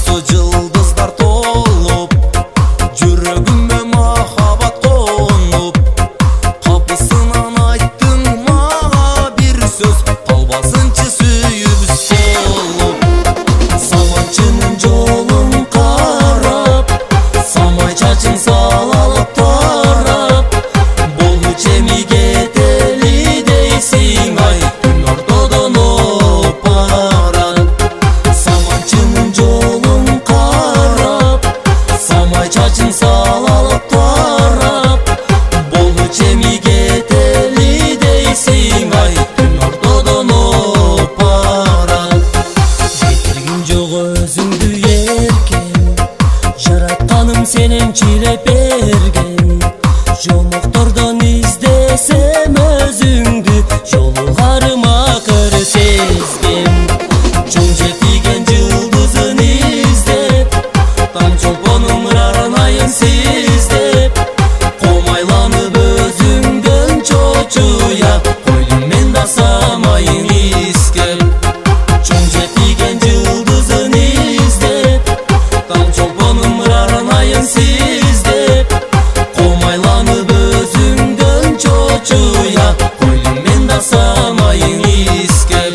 осы жылдыздар толып, жүрегіме махаббат қонып. Қапысынан айттың маға бір сөз, қалбасыншы сүйіп солып. Самайшының жолын қарап, самай чачың салалып тарап, болу чеми кетели дейсің ай, күн ортодон опарат. Самайшының жолын қарап, самай чачың салалып тарап, болу чеми кетели дейсің ай, күн ортодон опарат. Жетіргін жоқ өзіңді еркен, жаратқаным сенен чилеп берген. Жомоқтордон издесем өзіңді, жолуғарыма көрсезгем. Жол жетиген жылдызын издеп, таң чолпонум арнайын сиздеп, комайланып өзүңдөн чочуя, койдум мен да самайын искеп. Жол жетиген жылдызын издеп, таң чолпонум арнайын сиздеп, комайланып өзүңдөн чочуя, койдум мен да самайын искеп.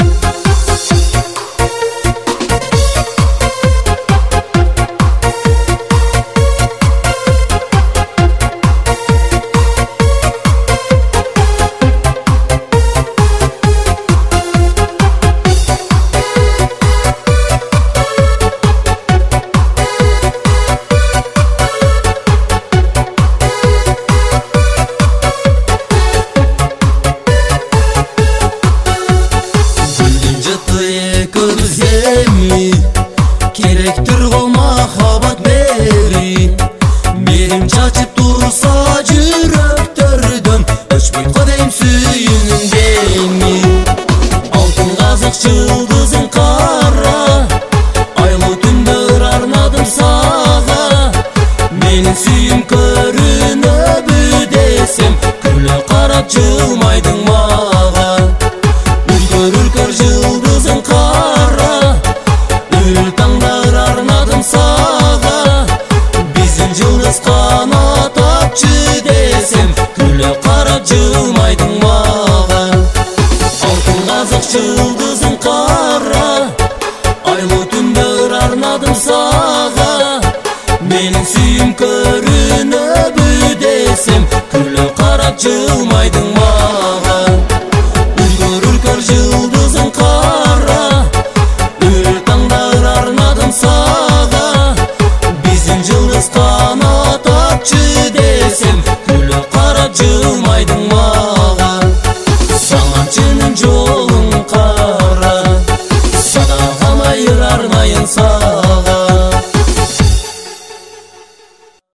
Гүлден жыты көземи, керектир го махаббат бери. Мерим чачып турса жүрөктөрдөн, өчпөйт го дейм сүйүүнүң деми. Алтын казык жылдызың кара, айлуу түндөр арнадым сага. Менин сүйүүм көрүнөбү десем, күлө карап жылмайдың мага. Үркөр жылдызың кара, ül таңдар арнадым сага. Биздин жылдыз канат апчы десем, күлө карап жылмайдың мага. Алтын казык жылдызың кара, айлуу түндөр арнадым сага. Менин сүйүүм көрүнөбү десем, күлө карап жылмайдың